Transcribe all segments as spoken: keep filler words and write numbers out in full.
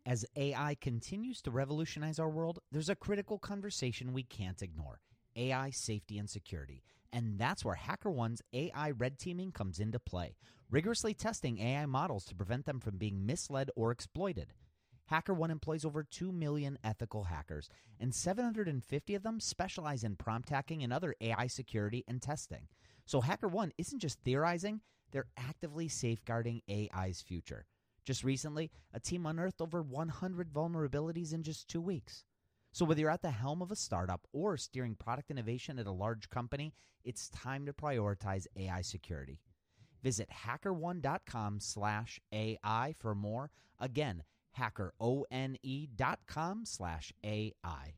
As A I continues to revolutionize our world, there's a critical conversation we can't ignore: A I safety and security. And that's where HackerOne's A I red teaming comes into play, rigorously testing A I models to prevent them from being misled or exploited. HackerOne employs over two million ethical hackers, and seven hundred fifty of them specialize in prompt hacking and other A I security and testing. So HackerOne isn't just theorizing, they're actively safeguarding A I's future. Just recently, a team unearthed over one hundred vulnerabilities in just two weeks. So whether you're at the helm of a startup or steering product innovation at a large company, it's time to prioritize A I security. Visit hackerone.com slash AI for more. Again, hackerone.com slash AI.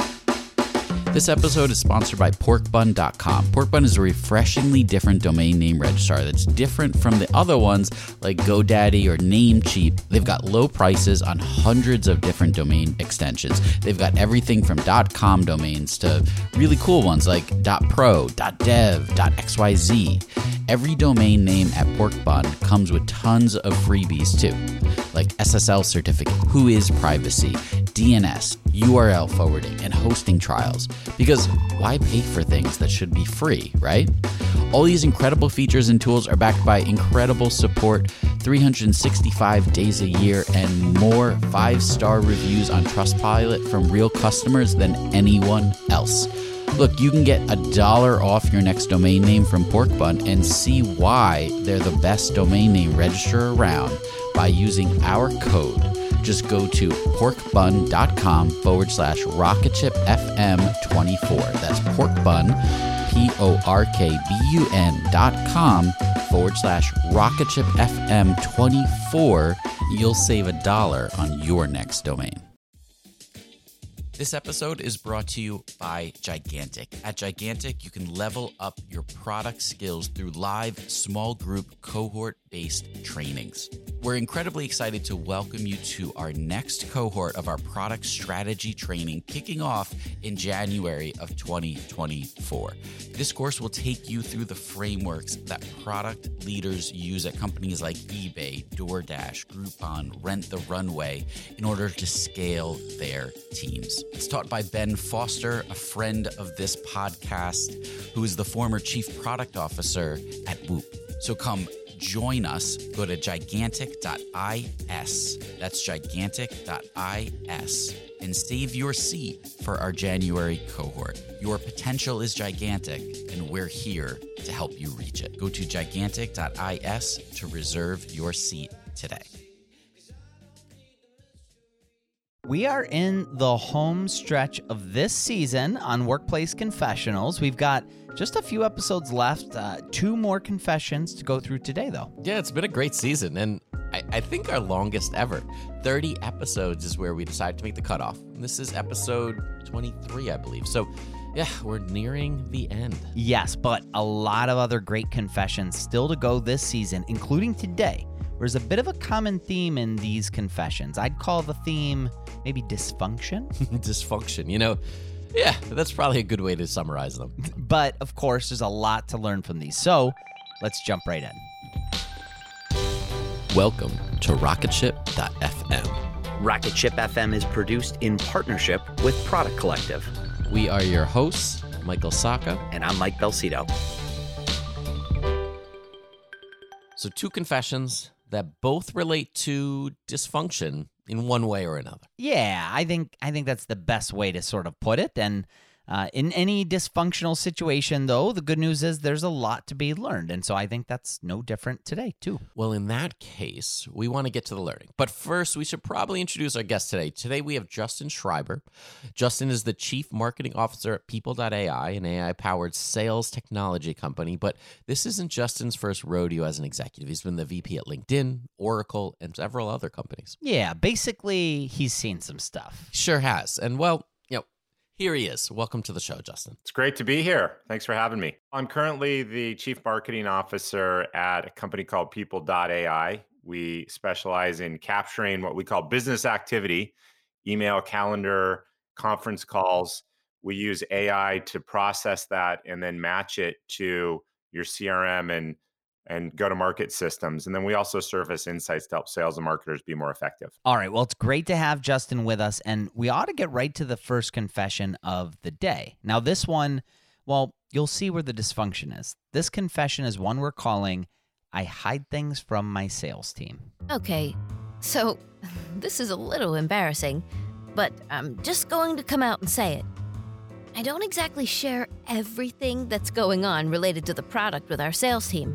This episode is sponsored by pork bun dot com. Porkbun is a refreshingly different domain name registrar that's different from the other ones like GoDaddy or Namecheap. They've got low prices on hundreds of different domain extensions. They've got everything from .com domains to really cool ones like .pro, .dev, .xyz. Every domain name at Porkbun comes with tons of freebies too, like S S L certificate, Whois privacy, D N S, U R L forwarding, and hosting trials. Because why pay for things that should be free, right? All these incredible features and tools are backed by incredible support, three hundred sixty-five days a year, and more five-star reviews on Trustpilot from real customers than anyone else. Look, you can get a dollar off your next domain name from Porkbun and see why they're the best domain name registrar around by using our code. Just go to porkbun.com forward slash rocketshipfm24. That's porkbun, P-O-R-K-B-U-N dot com forward slash rocketshipfm24. You'll save a dollar on your next domain. This episode is brought to you by Gigantic. At Gigantic, you can level up your product skills through live, small group, cohort-based trainings. We're incredibly excited to welcome you to our next cohort of our product strategy training, kicking off in January of twenty twenty-four. This course will take you through the frameworks that product leaders use at companies like eBay, DoorDash, Groupon, Rent the Runway in order to scale their teams. It's taught by Ben Foster, a friend of this podcast, who is the former chief product officer at Whoop. So come join us. Go to gigantic dot is. That's gigantic dot is and save your seat for our January cohort. Your potential is gigantic, and we're here to help you reach it. Go to gigantic dot is to reserve your seat today. We are in the home stretch of this season on Workplace Confessionals. We've got just a few episodes left, uh, two more confessions to go through today, though. Yeah, it's been a great season, and I, I think our longest ever. thirty episodes is where we decided to make the cutoff. And this is episode twenty-three, I believe. So, yeah, we're nearing the end. Yes, but a lot of other great confessions still to go this season, including today. There's a bit of a common theme in these confessions. I'd call the theme maybe dysfunction. Dysfunction, you know, yeah, that's probably a good way to summarize them. But, of course, there's a lot to learn from these. So let's jump right in. Welcome to rocketship dot f m. Rocketship F M is produced in partnership with Product Collective. We are your hosts, Michael Sacca. And I'm Mike Belcito. So two confessions that both relate to dysfunction in one way or another. Yeah, I think I think that's the best way to sort of put it. And uh, in any dysfunctional situation, though, the good news is there's a lot to be learned. And so I think that's no different today, too. Well, in that case, we want to get to the learning. But first, we should probably introduce our guest today. Today, we have Justin Schreiber. Justin is the Chief Marketing Officer at People dot A I, an A I-powered sales technology company. But this isn't Justin's first rodeo as an executive. He's been the V P at LinkedIn, Oracle, and several other companies. Yeah, basically, he's seen some stuff. Sure has. And, well, you know, here he is. Welcome to the show, Justin. It's great to be here. Thanks for having me. I'm currently the Chief Marketing Officer at a company called People dot A I. We specialize in capturing what we call business activity, email, calendar, conference calls. We use A I to process that and then match it to your C R M and and go-to-market systems. And then we also surface insights to help sales and marketers be more effective. All right. Well, it's great to have Justin with us, and we ought to get right to the first confession of the day. Now, this one, well, you'll see where the dysfunction is. This confession is one we're calling, I hide things from my sales team. Okay, so this is a little embarrassing, but I'm just going to come out and say it. I don't exactly share everything that's going on related to the product with our sales team.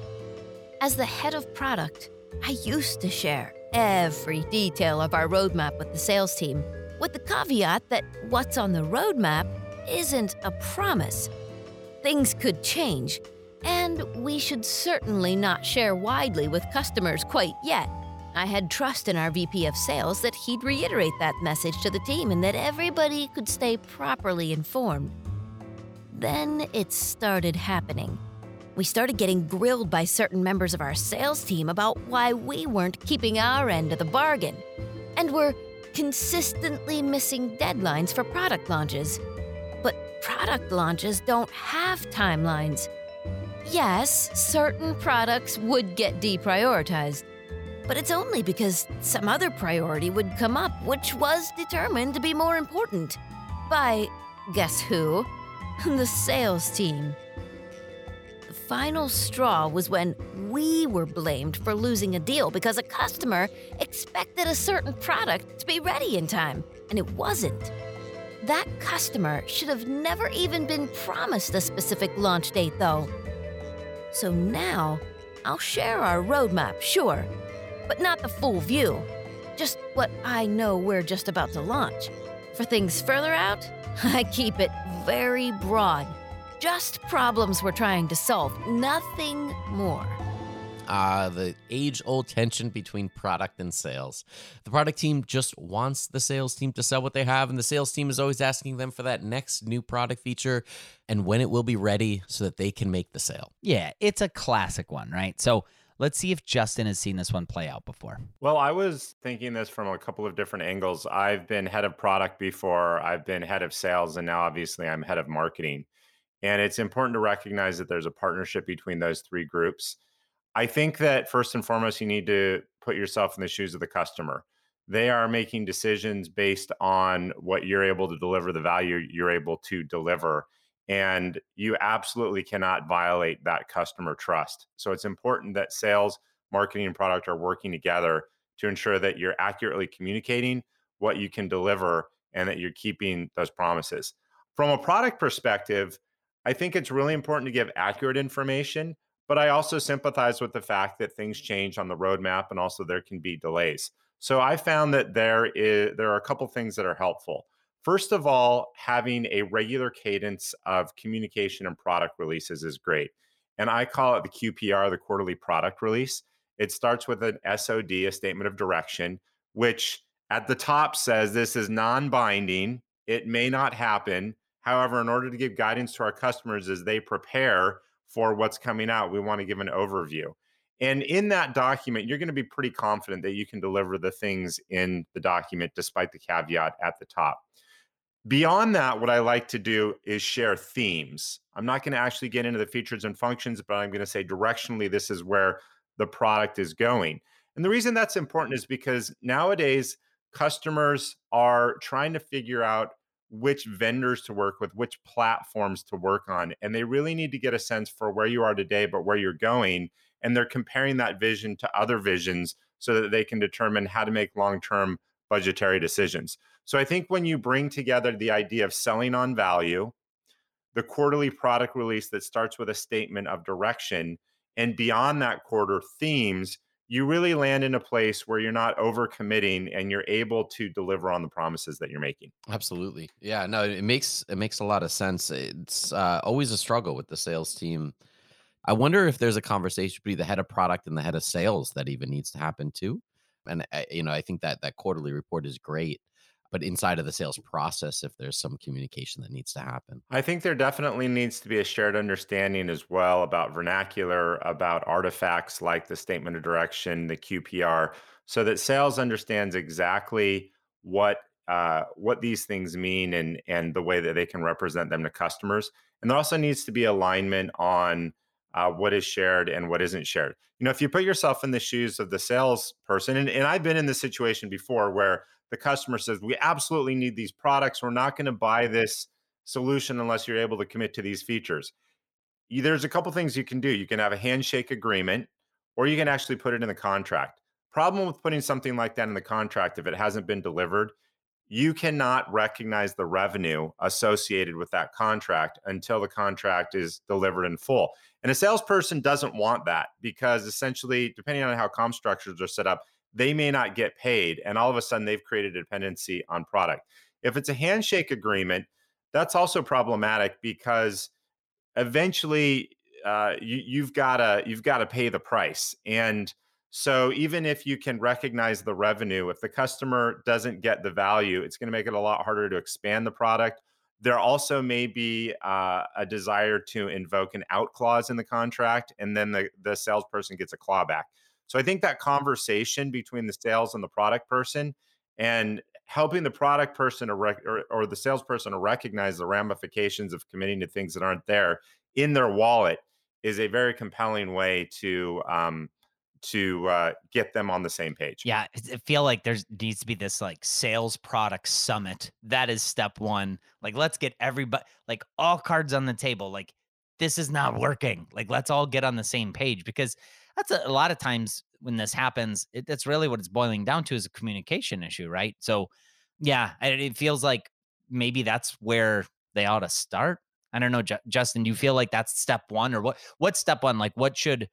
As the head of product, I used to share every detail of our roadmap with the sales team, with the caveat that what's on the roadmap isn't a promise. Things could change, and we should certainly not share widely with customers quite yet. I had trust in our V P of sales that he'd reiterate that message to the team and that everybody could stay properly informed. Then it started happening. We started getting grilled by certain members of our sales team about why we weren't keeping our end of the bargain, and were consistently missing deadlines for product launches. But product launches don't have timelines. Yes, certain products would get deprioritized, but it's only because some other priority would come up, which was determined to be more important by, guess who? The sales team. The final straw was when we were blamed for losing a deal because a customer expected a certain product to be ready in time, and it wasn't. That customer should have never even been promised a specific launch date, though. So now, I'll share our roadmap, sure, but not the full view. Just what I know we're just about to launch. For things further out, I keep it very broad. Just problems we're trying to solve, nothing more. Ah, the age-old tension between product and sales. The product team just wants the sales team to sell what they have, and the sales team is always asking them for that next new product feature and when it will be ready so that they can make the sale. Yeah, it's a classic one, right? So let's see if Justin has seen this one play out before. Well, I was thinking this from a couple of different angles. I've been head of product before, I've been head of sales, and now obviously I'm head of marketing. And it's important to recognize that there's a partnership between those three groups. I think that first and foremost, you need to put yourself in the shoes of the customer. They are making decisions based on what you're able to deliver, the value you're able to deliver. And you absolutely cannot violate that customer trust. So it's important that sales, marketing, and product are working together to ensure that you're accurately communicating what you can deliver and that you're keeping those promises. From a product perspective, I think it's really important to give accurate information, but I also sympathize with the fact that things change on the roadmap and also there can be delays. So I found that there is there are a couple things that are helpful. First of all, having a regular cadence of communication and product releases is great. And I call it the Q P R, the quarterly product release. It starts with an S O D, a statement of direction, which at the top says this is non-binding. It may not happen. However, in order to give guidance to our customers as they prepare for what's coming out, we want to give an overview. And in that document, you're going to be pretty confident that you can deliver the things in the document, despite the caveat at the top. Beyond that, what I like to do is share themes. I'm not going to actually get into the features and functions, but I'm going to say directionally, this is where the product is going. And the reason that's important is because nowadays, customers are trying to figure out which vendors to work with, which platforms to work on. And they really need to get a sense for where you are today, but where you're going. And they're comparing that vision to other visions so that they can determine how to make long-term budgetary decisions. So I think when you bring together the idea of selling on value, the quarterly product release that starts with a statement of direction, and beyond that quarter themes, you really land in a place where you're not overcommitting and you're able to deliver on the promises that you're making. Absolutely. Yeah, no, it makes it makes a lot of sense. It's uh, always a struggle with the sales team. I wonder if there's a conversation between the head of product and the head of sales that even needs to happen too. And I, you know, I think that that quarterly report is great, but inside of the sales process, if there's some communication that needs to happen. I think there definitely needs to be a shared understanding as well about vernacular, about artifacts like the statement of direction, the Q P R, so that sales understands exactly what uh, what these things mean and and the way that they can represent them to customers. And there also needs to be alignment on uh, what is shared and what isn't shared. You know, if you put yourself in the shoes of the salesperson, and, and I've been in this situation before where the customer says, we absolutely need these products. We're not going to buy this solution unless you're able to commit to these features. You, there's a couple things you can do. You can have a handshake agreement, or you can actually put it in the contract. Problem with putting something like that in the contract, if it hasn't been delivered, you cannot recognize the revenue associated with that contract until the contract is delivered in full. And a salesperson doesn't want that, because essentially, depending on how comp structures are set up, they may not get paid. And all of a sudden, they've created a dependency on product. If it's a handshake agreement, that's also problematic, because eventually uh, you, you've got to you've got to pay the price. And so even if you can recognize the revenue, if the customer doesn't get the value, it's going to make it a lot harder to expand the product. There also may be uh, a desire to invoke an out clause in the contract, and then the, the salesperson gets a clawback. So I think that conversation between the sales and the product person, and helping the product person to rec- or, or the salesperson to recognize the ramifications of committing to things that aren't there in their wallet, is a very compelling way to um, to uh, get them on the same page. Yeah, I feel like there needs to be this like sales product summit. That is step one. Like, let's get everybody, like all cards on the table. Like, this is not working. Like, let's all get on the same page, because that's a, a lot of times when this happens, it, that's really what it's boiling down to, is a communication issue, right? So yeah, it, it feels like maybe that's where they ought to start. I don't know, J- Justin, do you feel like that's step one, or what, what's step one? Like, what should,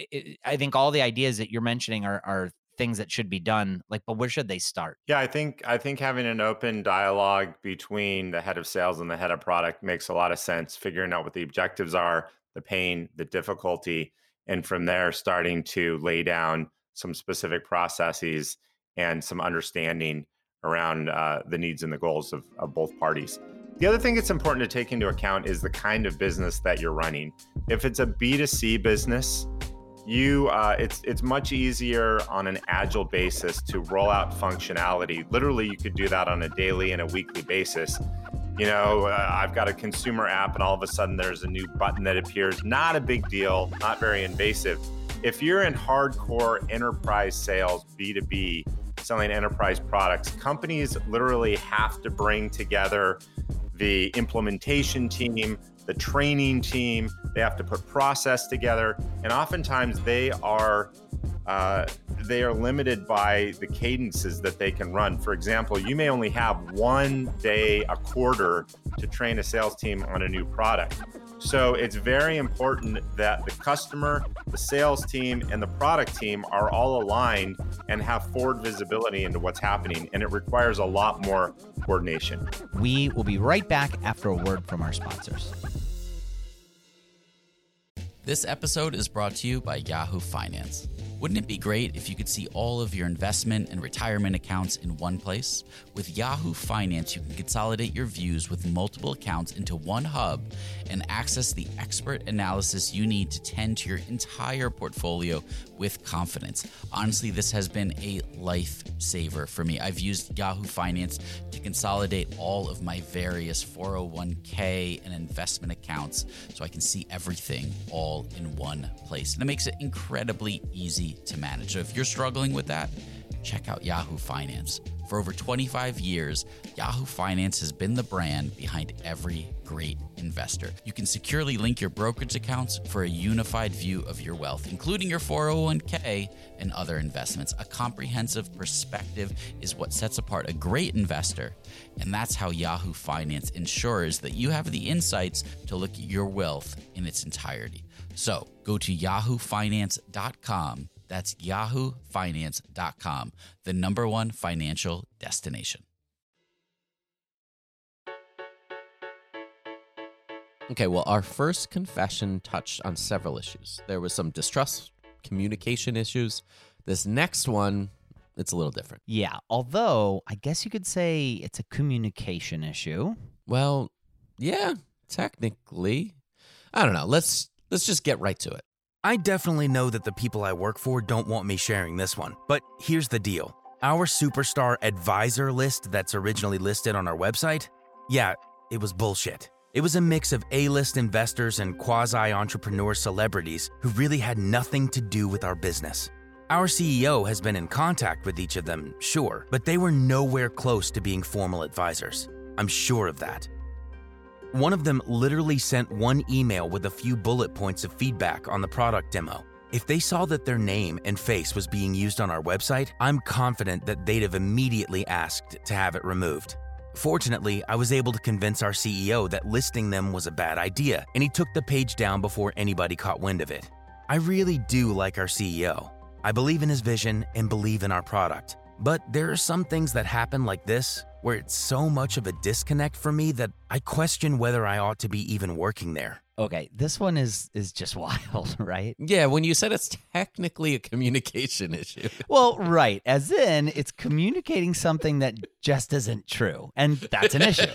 I think all the ideas that you're mentioning are, are things that should be done, like, but where should they start? Yeah, I think I think having an open dialogue between the head of sales and the head of product makes a lot of sense. Figuring out what the objectives are, the pain, the difficulty, and from there starting to lay down some specific processes and some understanding around uh, the needs and the goals of, of both parties. The other thing that's important to take into account is the kind of business that you're running. If it's a B two C business, You, uh, it's it's much easier on an agile basis to roll out functionality. Literally, you could do that on a daily and a weekly basis. You know, uh, I've got a consumer app, and all of a sudden there's a new button that appears. Not a big deal, not very invasive. If you're in hardcore enterprise sales, B two B, selling enterprise products, companies literally have to bring together the implementation team, the training team. They have to put process together, and oftentimes they are uh, they are limited by the cadences that they can run. For example, you may only have one day a quarter to train a sales team on a new product. So it's very important that the customer, the sales team, and the product team are all aligned and have forward visibility into what's happening, and it requires a lot more coordination. We will be right back after a word from our sponsors. This episode is brought to you by Yahoo Finance. Wouldn't it be great if you could see all of your investment and retirement accounts in one place? With Yahoo Finance, you can consolidate your views with multiple accounts into one hub and access the expert analysis you need to tend to your entire portfolio with confidence. Honestly, this has been a lifesaver for me. I've used Yahoo Finance to consolidate all of my various four oh one k and investment accounts so I can see everything all in one place. And it makes it incredibly easy to manage. So if you're struggling with that, check out Yahoo Finance. For over twenty-five years, Yahoo Finance has been the brand behind every great investor. You can securely link your brokerage accounts for a unified view of your wealth, including your four oh one k and other investments. A comprehensive perspective is what sets apart a great investor, and that's how Yahoo Finance ensures that you have the insights to look at your wealth in its entirety. So go to yahoo finance dot com. That's yahoo finance dot com, the number one financial destination. Okay, well, our first confession touched on several issues. There was some distrust, communication issues. This next one, it's a little different. Yeah, although I guess you could say it's a communication issue. Well, yeah, technically. I don't know. Let's let's just get right to it. I definitely know that the people I work for don't want me sharing this one, but here's the deal. Our superstar advisor list that's originally listed on our website, yeah, it was bullshit. It It was a mix of A-list investors and quasi-entrepreneur celebrities who really had nothing to do with our business. Our C E O has been in contact with each of them, sure, but they were nowhere close to being formal advisors. I'm sure of that. One of them literally sent one email with a few bullet points of feedback on the product demo. If they saw that their name and face was being used on our website, I'm confident that they'd have immediately asked to have it removed. Fortunately, I was able to convince our C E O that listing them was a bad idea, and he took the page down before anybody caught wind of it. I really do like our C E O. I believe in his vision and believe in our product. But there are some things that happen like this where it's so much of a disconnect for me that I question whether I ought to be even working there. Okay, this one is is just wild, right? Yeah, when you said it's technically a communication issue. Well, right. As in, it's communicating something that just isn't true. And that's an issue.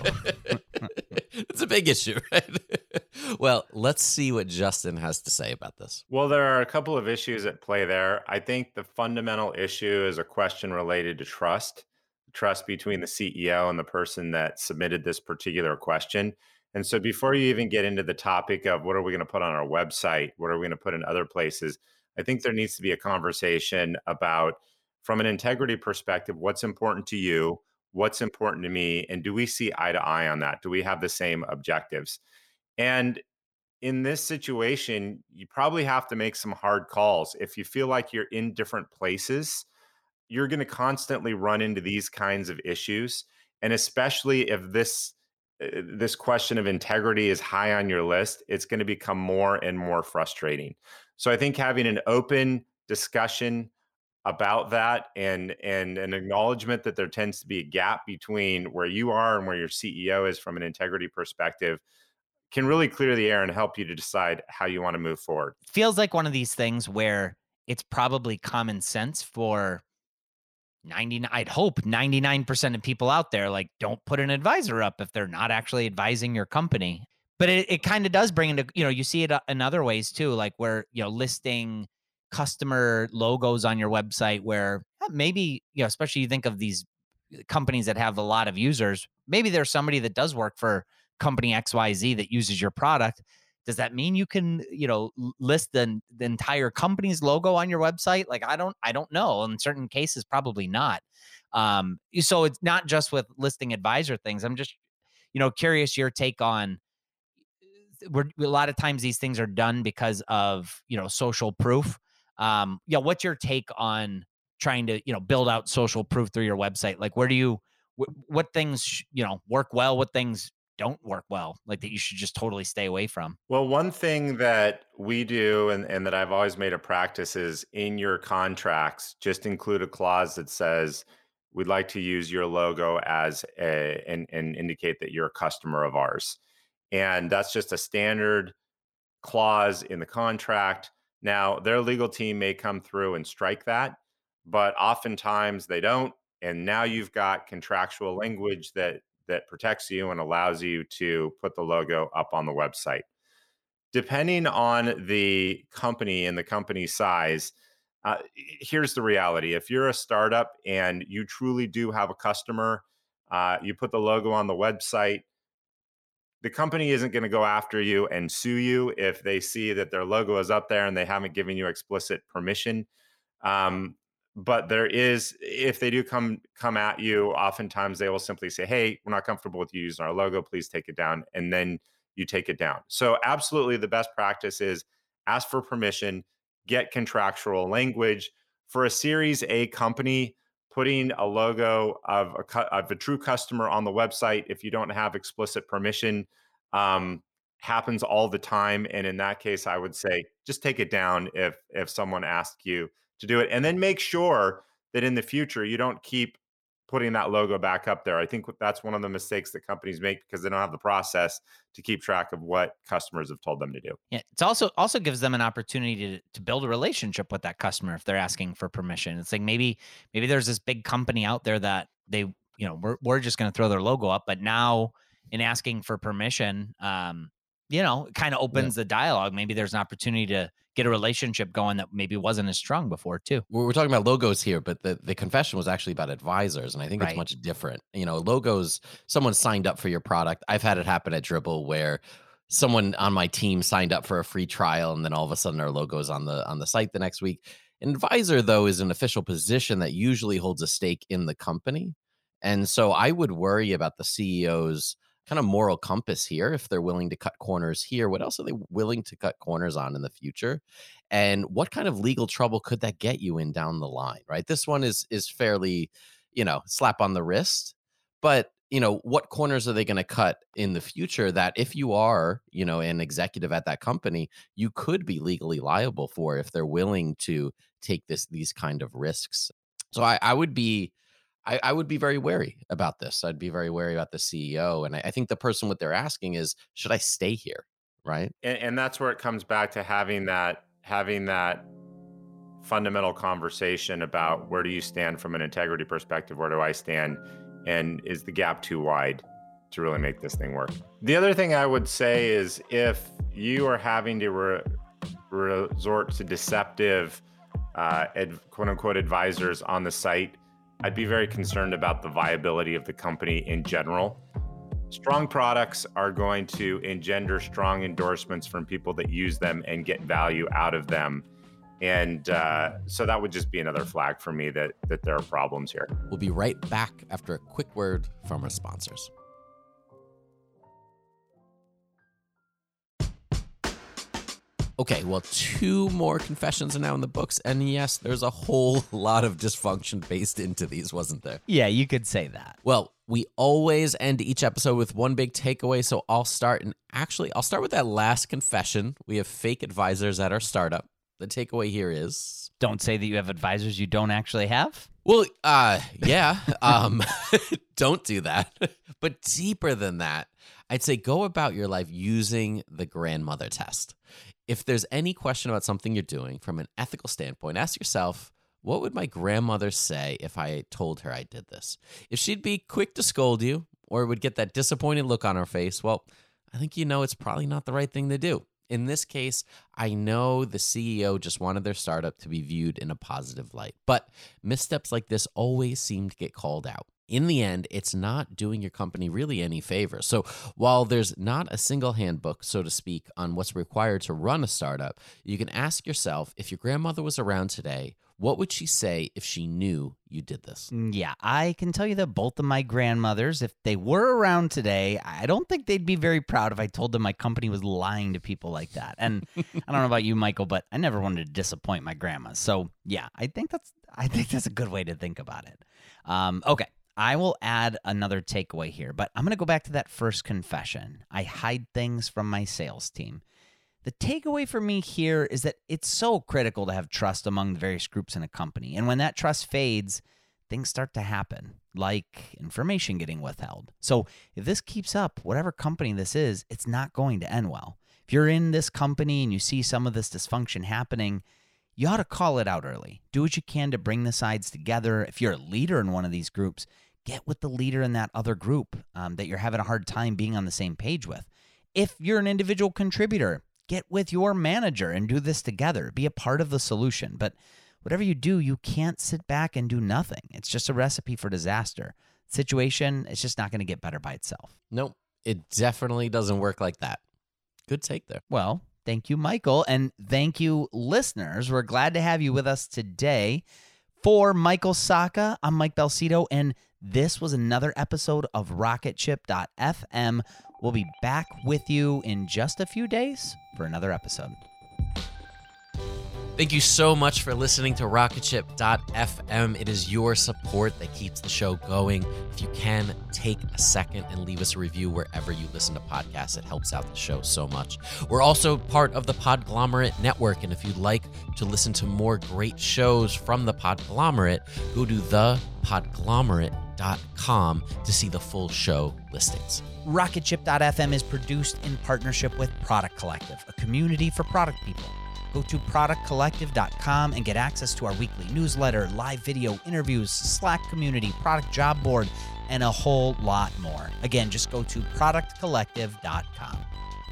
It's a big issue, right? Well, let's see what Justin has to say about this. Well, there are a couple of issues at play there. I think the fundamental issue is a question related to trust, trust between the C E O and the person that submitted this particular question. And so before you even get into the topic of what are we going to put on our website, what are we going to put in other places, I think there needs to be a conversation about, from an integrity perspective, what's important to you, what's important to me, and do we see eye to eye on that? Do we have the same objectives? And in this situation, you probably have to make some hard calls. If you feel like you're in different places, you're going to constantly run into these kinds of issues. And especially if this this question of integrity is high on your list, it's going to become more and more frustrating. So I think having an open discussion about that and and an acknowledgement that there tends to be a gap between where you are and where your C E O is from an integrity perspective can really clear the air and help you to decide how you want to move forward. Feels like one of these things where it's probably common sense for ninety-nine, I'd hope ninety-nine percent of people out there, like, don't put an advisor up if they're not actually advising your company. But it, it kind of does bring into, you know, you see it in other ways too, like where, you know, listing customer logos on your website where maybe, you know, especially you think of these companies that have a lot of users, maybe there's somebody that does work for company X Y Z that uses your product. Does that mean you can, you know, list the, the entire company's logo on your website? Like, I don't, I don't know. In certain cases, probably not. Um, so it's not just with listing advisor things. I'm just, you know, curious your take on. We're, a lot of times these things are done because of, you know, social proof. Um, yeah. What's your take on trying to, you know, build out social proof through your website? Like, where do you, wh- what things, you know, work well? What things don't work well, like that you should just totally stay away from? Well, one thing that we do and, and that I've always made a practice is in your contracts, just include a clause that says, we'd like to use your logo as a, and, and indicate that you're a customer of ours. And that's just a standard clause in the contract. Now, their legal team may come through and strike that, but oftentimes they don't. And now you've got contractual language that that protects you and allows you to put the logo up on the website. Depending on the company and the company size, uh, here's the reality. If you're a startup and you truly do have a customer, uh, you put the logo on the website, the company isn't going to go after you and sue you if they see that their logo is up there and they haven't given you explicit permission. Um, But there is, if they do come come at you, oftentimes they will simply say, hey, we're not comfortable with you using our logo. Please take it down. And then you take it down. So absolutely the best practice is ask for permission, get contractual language. For a Series A company, putting a logo of a, of a true customer on the website, if you don't have explicit permission, um, happens all the time. And in that case, I would say just take it down if if someone asks you to do it, and then make sure that in the future you don't keep putting that logo back up there. I think that's one of the mistakes that companies make because they don't have the process to keep track of what customers have told them to do. Yeah, it's also also gives them an opportunity to to build a relationship with that customer if they're asking for permission. It's like maybe maybe there's this big company out there that they, you know, we're we're just going to throw their logo up, but now in asking for permission, um, you know, it kind of opens yeah. the dialogue. Maybe there's an opportunity to get a relationship going that maybe wasn't as strong before too. We're we're talking about logos here, but the, the confession was actually about advisors, and I think it's Right. much different. You know, logos, someone signed up for your product. I've had it happen at Dribbble where someone on my team signed up for a free trial, and then all of a sudden our logo's on the on the site the next week. An advisor, though, is an official position that usually holds a stake in the company. And so I would worry about the C E O's kind of moral compass here. If they're willing to cut corners here, what else are they willing to cut corners on in the future? And what kind of legal trouble could that get you in down the line, right? This one is is fairly, you know, slap on the wrist. But, you know, what corners are they going to cut in the future that if you are, you know, an executive at that company, you could be legally liable for if they're willing to take this these kind of risks? So I, I would be I, I would be very wary about this. I'd be very wary about the C E O. And I, I think the person, what they're asking is, should I stay here? Right. And, and that's where it comes back to having that having that fundamental conversation about where do you stand from an integrity perspective? Where do I stand? And is the gap too wide to really make this thing work? The other thing I would say is if you are having to re- resort to deceptive, uh, ad, quote unquote, advisors on the site, I'd be very concerned about the viability of the company in general. Strong products are going to engender strong endorsements from people that use them and get value out of them. And uh, so that would just be another flag for me that that there are problems here. We'll be right back after a quick word from our sponsors. Okay, well, two more confessions are now in the books. And yes, there's a whole lot of dysfunction based into these, wasn't there? Yeah, you could say that. Well, we always end each episode with one big takeaway, so I'll start. And actually, I'll start with that last confession. We have fake advisors at our startup. The takeaway here is... Don't say that you have advisors you don't actually have. Well, uh, yeah, um, don't do that. But deeper than that, I'd say go about your life using the grandmother test. If there's any question about something you're doing from an ethical standpoint, ask yourself, what would my grandmother say if I told her I did this? If she'd be quick to scold you or would get that disappointed look on her face, well, I think you know it's probably not the right thing to do. In this case, I know the C E O just wanted their startup to be viewed in a positive light, but missteps like this always seem to get called out. In the end, it's not doing your company really any favor. So while there's not a single handbook, so to speak, on what's required to run a startup, you can ask yourself, if your grandmother was around today, what would she say if she knew you did this? Yeah, I can tell you that both of my grandmothers, if they were around today, I don't think they'd be very proud if I told them my company was lying to people like that. And I don't know about you, Michael, but I never wanted to disappoint my grandma. So yeah, I think that's I think that's a good way to think about it. Um, okay. I will add another takeaway here, but I'm going to go back to that first confession. I hide things from my sales team. The takeaway for me here is that it's so critical to have trust among the various groups in a company. And when that trust fades, things start to happen, like information getting withheld. So if this keeps up, whatever company this is, it's not going to end well. If you're in this company and you see some of this dysfunction happening, you ought to call it out early. Do what you can to bring the sides together. If you're a leader in one of these groups, get with the leader in that other group um, that you're having a hard time being on the same page with. If you're an individual contributor, get with your manager and do this together. Be a part of the solution. But whatever you do, you can't sit back and do nothing. It's just a recipe for disaster. Situation, it's just not going to get better by itself. Nope, it definitely doesn't work like that. Good take there. Well, thank you, Michael. And thank you, listeners. We're glad to have you with us today. For Michael Sacca, I'm Mike Belsito, and this was another episode of rocket ship dot f m. We'll be back with you in just a few days for another episode. Thank you so much for listening to rocket ship dot f m. It is your support that keeps the show going. If you can, take a second and leave us a review wherever you listen to podcasts. It helps out the show so much. We're also part of the Podglomerate Network, and if you'd like to listen to more great shows from the Podglomerate, go to the podglomerate dot com to see the full show listings. rocket ship dot f m is produced in partnership with Product Collective, a community for product people. Go to product collective dot com and get access to our weekly newsletter, live video interviews, Slack community, product job board, and a whole lot more. Again, just go to product collective dot com.